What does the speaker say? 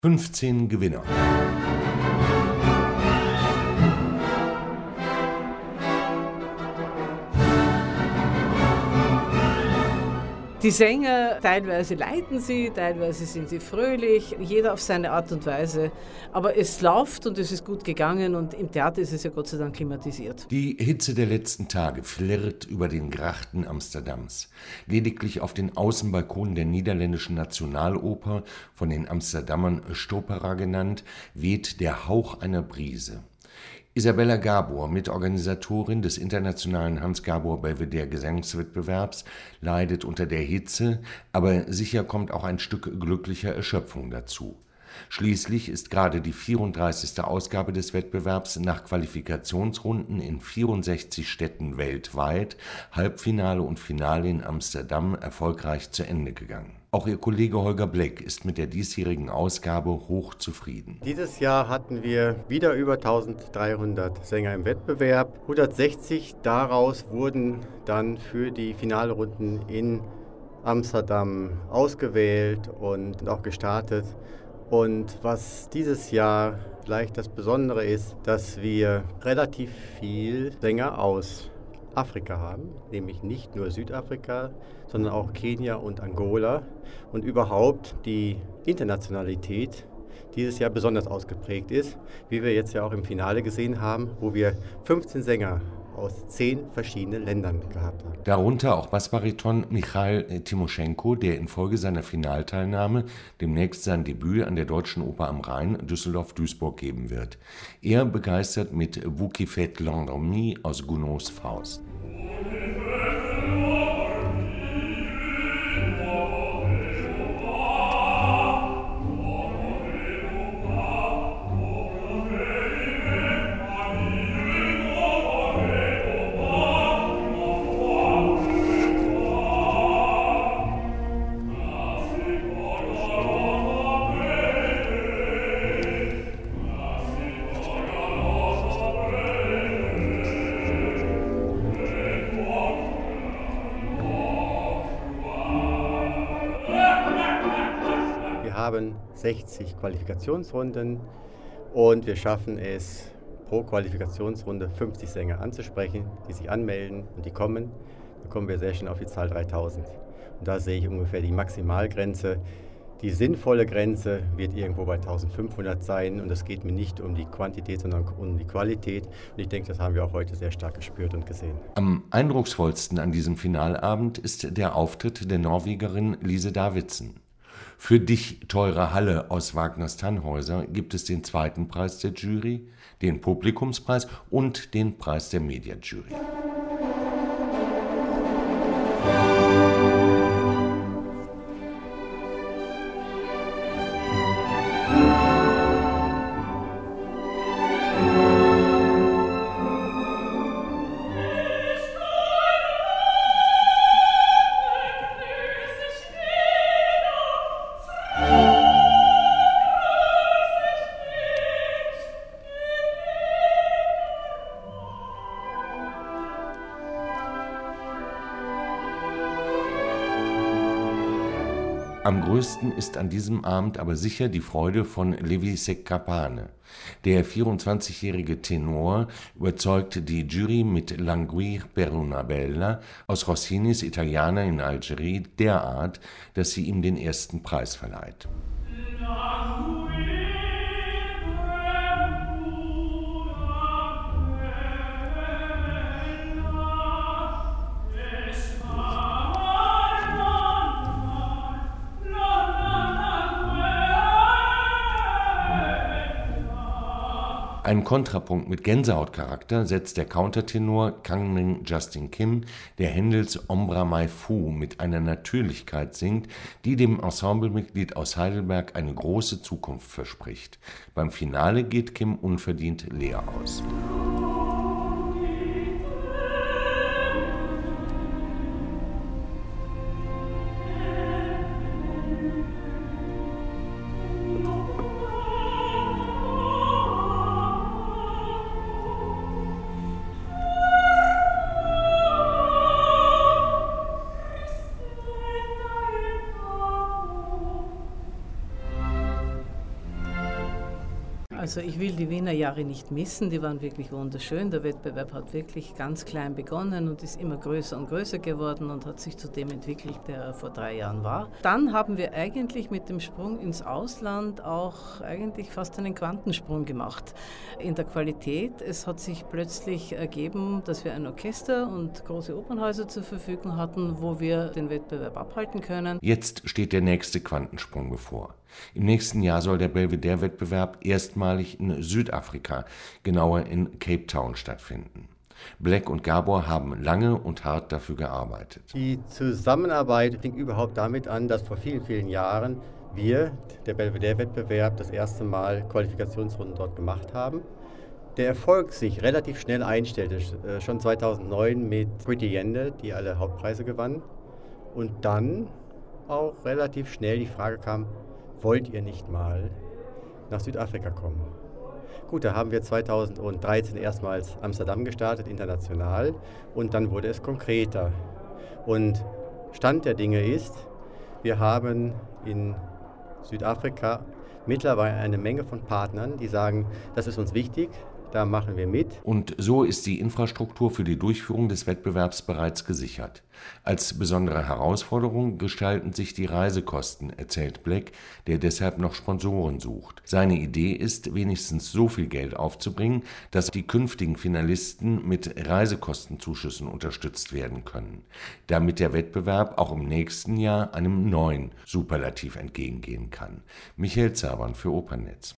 15 Gewinner. Die Sänger, teilweise leiten sie, teilweise sind sie fröhlich, jeder auf seine Art und Weise. Aber es läuft und es ist gut gegangen und im Theater ist es ja Gott sei Dank klimatisiert. Die Hitze der letzten Tage flirrt über den Grachten Amsterdams. Lediglich auf den Außenbalkonen der niederländischen Nationaloper, von den Amsterdamern Stopera genannt, weht der Hauch einer Brise. Isabella Gabor, Mitorganisatorin des internationalen Hans-Gabor-Belvedere Gesangswettbewerbs, leidet unter der Hitze, aber sicher kommt auch ein Stück glücklicher Erschöpfung dazu. Schließlich ist gerade die 34. Ausgabe des Wettbewerbs nach Qualifikationsrunden in 64 Städten weltweit, Halbfinale und Finale in Amsterdam erfolgreich zu Ende gegangen. Auch ihr Kollege Holger Bleck ist mit der diesjährigen Ausgabe hoch zufrieden. Dieses Jahr hatten wir wieder über 1300 Sänger im Wettbewerb. 160 daraus wurden dann für die Finalrunden in Amsterdam ausgewählt und auch gestartet. Und was dieses Jahr vielleicht das Besondere ist, dass wir relativ viel Sänger aus Afrika haben, nämlich nicht nur Südafrika, sondern auch Kenia und Angola. Und überhaupt die Internationalität dieses Jahr besonders ausgeprägt ist, wie wir jetzt ja auch im Finale gesehen haben, wo wir 15 Sänger aus 10 verschiedenen Ländern gehabt haben. Darunter auch Bassbariton Michail Timoschenko, der infolge seiner Finalteilnahme demnächst sein Debüt an der Deutschen Oper am Rhein Düsseldorf-Duisburg geben wird. Er begeistert mit Vous qui faites l'endormi aus Gounods Faust. Wir haben 60 Qualifikationsrunden und wir schaffen es, pro Qualifikationsrunde 50 Sänger anzusprechen, die sich anmelden und die kommen. Dann kommen wir sehr schnell auf die Zahl 3000. Und da sehe ich ungefähr die Maximalgrenze. Die sinnvolle Grenze wird irgendwo bei 1500 sein und es geht mir nicht um die Quantität, sondern um die Qualität. Und ich denke, das haben wir auch heute sehr stark gespürt und gesehen. Am eindrucksvollsten an diesem Finalabend ist der Auftritt der Norwegerin Lise Davidsen. Für dich, teure Halle aus Wagners Tannhäuser, gibt es den zweiten Preis der Jury, den Publikumspreis und den Preis der Mediajury. Am größten ist an diesem Abend aber sicher die Freude von Levi Seccapane. Der 24-jährige Tenor überzeugt die Jury mit Languir per una bella aus Rossinis Italiener in Algerie derart, dass sie ihm den ersten Preis verleiht. Einen Kontrapunkt mit Gänsehautcharakter setzt der Countertenor Kangmin Justin Kim, der Händels Ombra Mai Fu mit einer Natürlichkeit singt, die dem Ensemblemitglied aus Heidelberg eine große Zukunft verspricht. Beim Finale geht Kim unverdient leer aus. Also ich will die Wiener Jahre nicht missen, die waren wirklich wunderschön. Der Wettbewerb hat wirklich ganz klein begonnen und ist immer größer und größer geworden und hat sich zu dem entwickelt, der er vor 3 Jahren war. Dann haben wir eigentlich mit dem Sprung ins Ausland auch eigentlich fast einen Quantensprung gemacht in der Qualität. Es hat sich plötzlich ergeben, dass wir ein Orchester und große Opernhäuser zur Verfügung hatten, wo wir den Wettbewerb abhalten können. Jetzt steht der nächste Quantensprung bevor. Im nächsten Jahr soll der Belvedere-Wettbewerb erstmalig in Südafrika, genauer in Cape Town, stattfinden. Black und Gabor haben lange und hart dafür gearbeitet. Die Zusammenarbeit fing überhaupt damit an, dass vor vielen, vielen Jahren wir, der Belvedere-Wettbewerb, das erste Mal Qualifikationsrunden dort gemacht haben. Der Erfolg sich relativ schnell einstellte, schon 2009 mit Pretty Yende, die alle Hauptpreise gewann. Und dann auch relativ schnell die Frage kam, wollt ihr nicht mal nach Südafrika kommen? Gut, da haben wir 2013 erstmals Amsterdam gestartet, international, und dann wurde es konkreter. Und Stand der Dinge ist, wir haben in Südafrika mittlerweile eine Menge von Partnern, die sagen, das ist uns wichtig, da machen wir mit. Und so ist die Infrastruktur für die Durchführung des Wettbewerbs bereits gesichert. Als besondere Herausforderung gestalten sich die Reisekosten, erzählt Black, der deshalb noch Sponsoren sucht. Seine Idee ist, wenigstens so viel Geld aufzubringen, dass die künftigen Finalisten mit Reisekostenzuschüssen unterstützt werden können, damit der Wettbewerb auch im nächsten Jahr einem neuen Superlativ entgegengehen kann. Michael Zabern für Opernnetz.